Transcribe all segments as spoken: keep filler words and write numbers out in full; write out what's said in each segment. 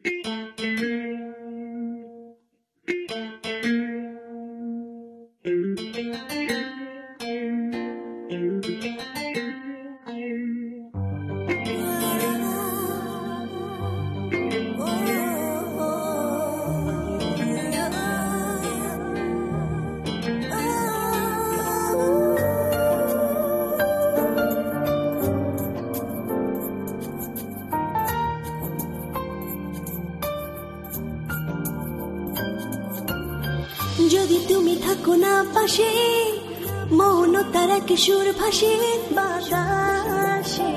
যদি তুমি থাকো না পাশে, মৌন তারা কিশোর ভাসে বাতাসে।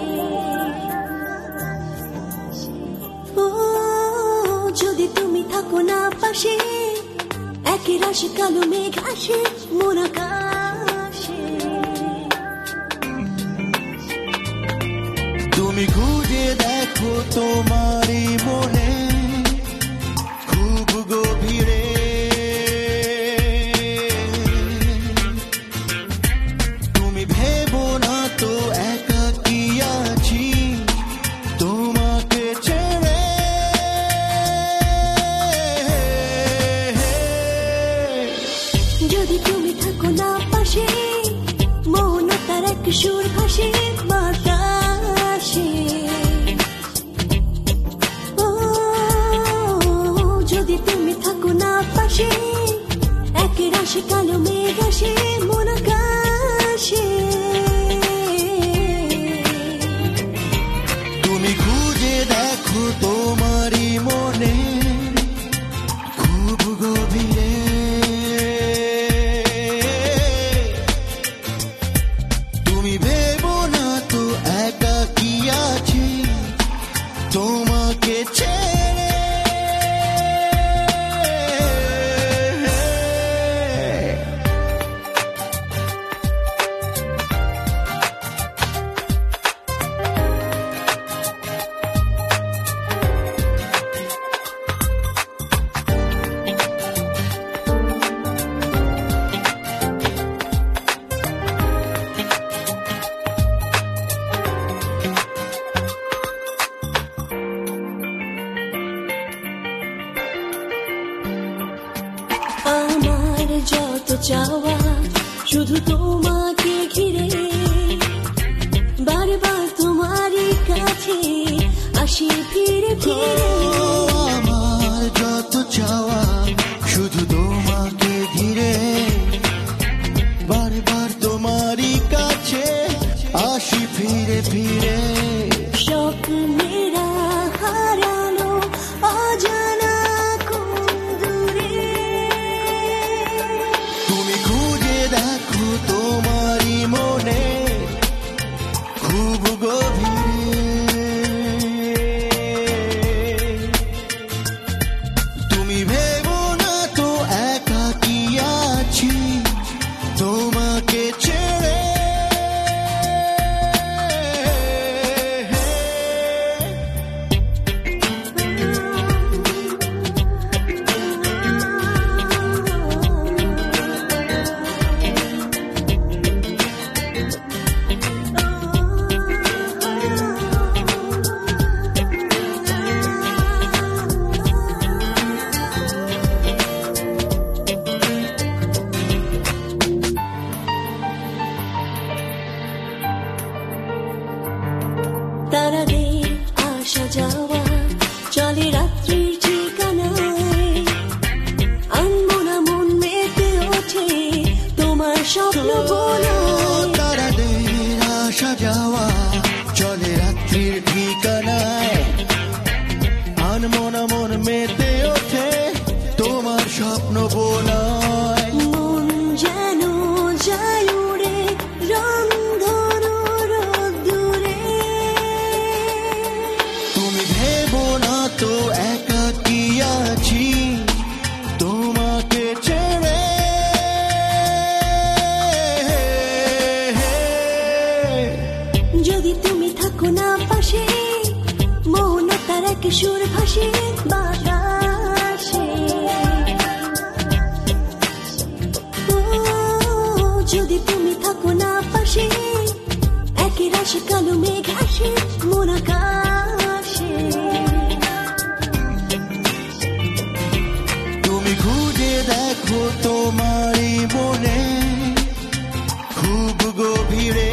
ও যদি তুমি থাকো না পাশে, একই রাশি কালো মেঘ আসে মন আকাশে। তুমি খুঁজে দেখো তোমারই মনে খুব গভীরে, তুমি ভেবো না তো একাকী আছি তোমাকে ছেড়ে। যদি তুমি থাকো না পাশে, মৌন তারা কিশোর ভাসে বাতাসে। ও যদি তুমি থাকো না পাশে, একই রাশি কালো মেঘ আসে মন আকাশে। তুমি খুঁজে দেখো তোমারই মনে খুব গভীরে, তুমি ভেবো না তো একাকী আছি তোমাকে ছেড়ে। আমার যত চাওয়া শুধু তোমাকে ঘিরে, বারবার তোমারই কাছে আসি ফিরে ফিরে। আমার যত চাওয়া শুধু তোমাকে ঘিরে, বারবার তোমারই কাছে আসি ফিরে ফিরে। স্বপ্নেরা হারানো অজানা কোন দূরে, তুমি খুঁজে দেখো তোমারই মনে খুব গভীরে, তুমি ভেবো না তো একাকী আছি তোমাকে ছেড়ে। তারাদের আসা যাওয়া চলে রাত্রির ঠিকানায়, আনমো না মন মেতে ওঠে তোমার স্বপ্ন বলে। তারাদের আসা যাওয়া চলে রাত্রির ঠিকানায়, আনমো না মন মেতে ওঠে তোমার স্বপ্ন বোলায়। মন যেন যায় উড়ে রংধনু রোদ্দুরে, তুমি ভেবো না তো একাকী আছি তোমাকে ছেড়ে। যদি তুমি থাকো না পাশে, মৌন তারা কিশোর ভাসে বাতাসে। ও যদি তুমি থাকো না পাশে, একই রাশি কালো মেঘ আসে মন আকাশে। ভিড়ে